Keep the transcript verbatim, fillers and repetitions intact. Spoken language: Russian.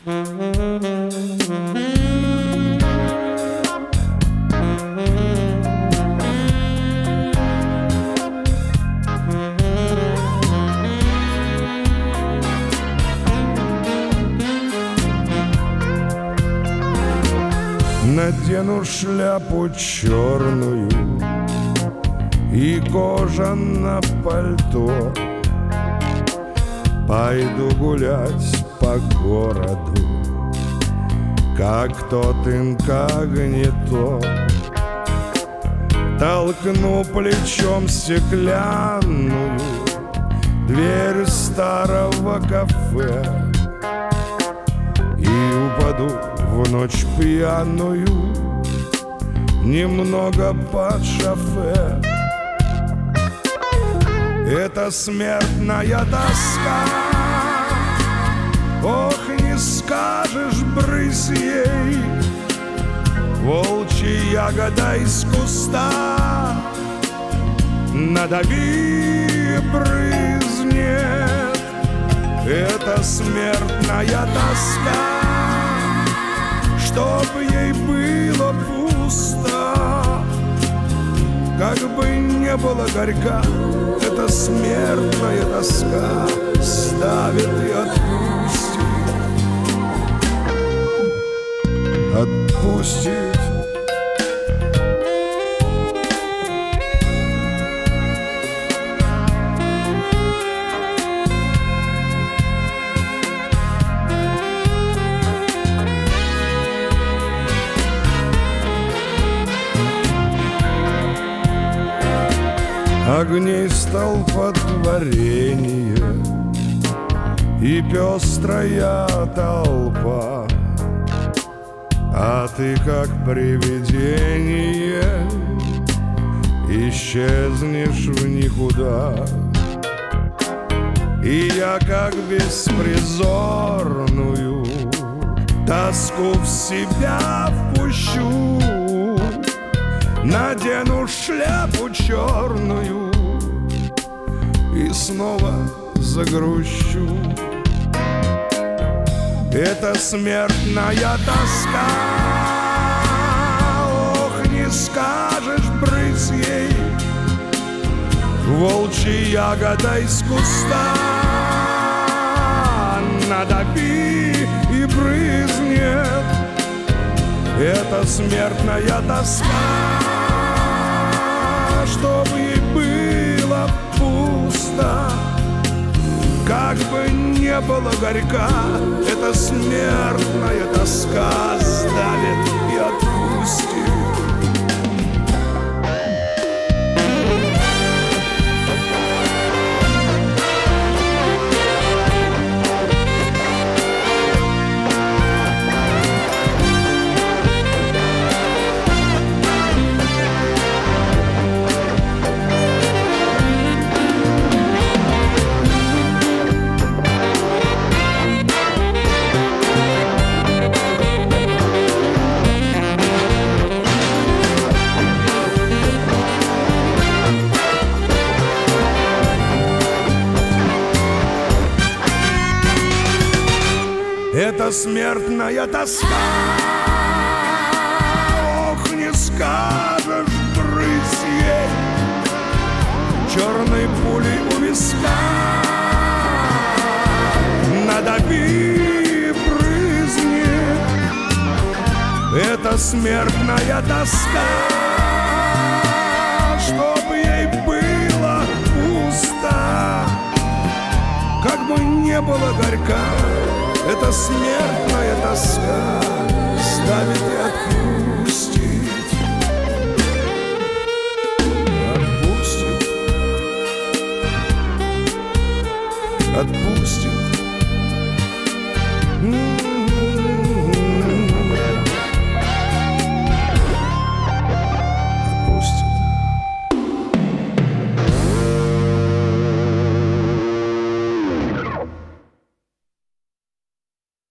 Надену шляпу черную и кожаное пальто, пойду гулять по городу, как тот инкогнито. Толкну плечом стеклянную дверь старого кафе и упаду в ночь пьяную немного под шофе. Это смертная тоска, ох, не скажешь, брысь ей, волчья ягода из куста, надави, брызнет. Это смертная тоска, чтоб ей было пусто, как бы не было горька. Эта смертная тоска ставит и отпустит, отпустит. Огней столпотворение и пестрая толпа, а ты, как привидение, исчезнешь в никуда. И я, как беспризорную, тоску в себя впущу, надену шляпу черную и снова загрущу. Это смертная тоска, ох, не скажешь, брысь ей, волчья ягода из куста, надави и брызнет. Это смертная тоска, чтоб ей было пусто, как бы не было горька. Эта смертная тоска сдавит и отпустит. Это смертная тоска, ох, не скажешь, брысь ей, черной пулей у виска, надави, брызнет. Это смертная тоска, чтоб ей было пусто, как бы не было горька. Эта смертная тоска ставит и отпустит.